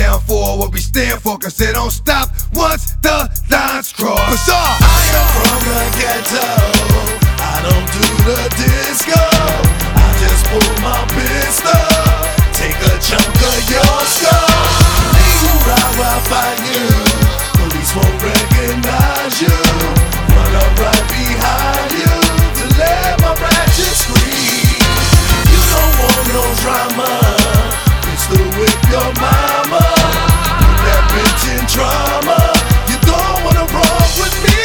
down for what we stand for, cause it don't stop once the lines cross. I am from the ghetto, I don't do the disco, I just pull my pistol, take a chunk of your skull. Leave right by you, police won't recognize you, run up right behind you to let my ratchet scream. You don't want no drama, pistol whip your mama, put that bitch in trauma. You don't wanna roll with me.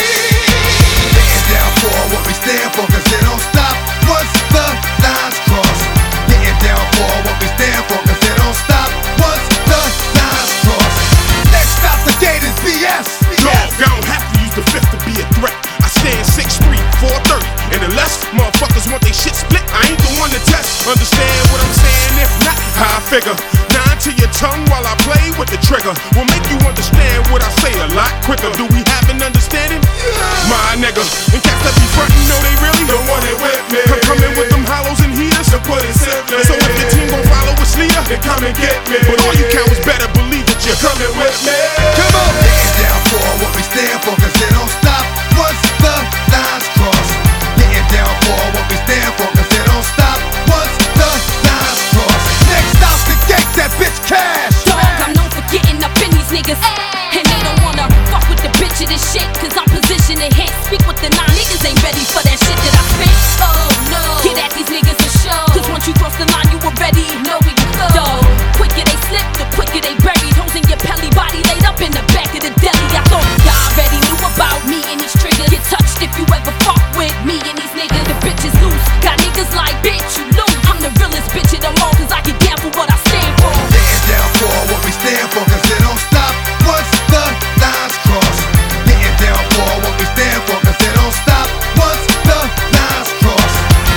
Getting down for what we stand for, cause it don't stop once the lines cross. Getting down for what we stand for, cause it don't stop once the lines cross. Next stop, the gate is BS. Dog, I don't have to use the fifth to be a threat. I stand 6'3", 430, and unless motherfuckers want they shit split, I ain't the one to test. Understand what I'm saying? If not, how I figure. 9 to your tongue while I play with the trigger will make you understand what I say a lot quicker. Do we have an understanding? Yeah. My nigga, and cats that be frontin', know they really don't want it with me. I'm coming with them hollows and heaters to put it simply. So if your team gon' follow its leader, then come and get me. But all you cowards better believe that you're coming with me. Come on! Getting down for what we stand for, cause it don't stop once the lines cross. Getting down for what we stand for, cause it don't stop once the lines cross. Next stop, the gate, that bitch Cash. Dog, I'm known for getting up in these niggas, and they don't wanna fuck with the bitch of this shit, cause I'm positioned to hit. Speak with the 9 niggas ain't ready for that shit that I spit. Oh no, get at these niggas and show, cause once you cross the line you already know where you go. Dog, quicker they slip, the quicker they buried. Hoes in your pelly, body laid up in the back of the deli. I thought y'all already knew about me and these triggers. Get touched if you ever fuck with me and these niggas. The bitch is loose, got niggas like bitch you lose. I'm the realest bitch of them all, cause I get down for what I stand for. Getting down for what we stand for, cause it don't stop once the lines cross. Getting down for what we stand for, cause it don't stop once the lines cross.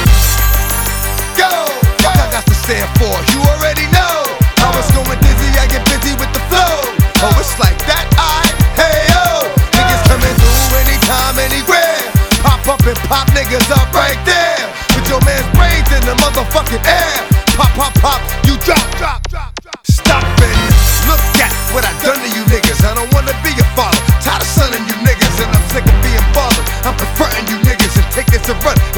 Go! What I got to stand for, you already know. I was going dizzy, I get busy with the flow. Oh, it's like that, hey yo. Niggas coming through anytime, anywhere. Pop up and pop niggas up right there. Put your man's brains in the motherfucking air. Pop, pop, pop, you drop, drop, drop, drop. Stop and look at what I done to you niggas. I don't wanna be your father, tired of sunning you niggas, and I'm sick of being bothered. I'm confronting you niggas and take this and run.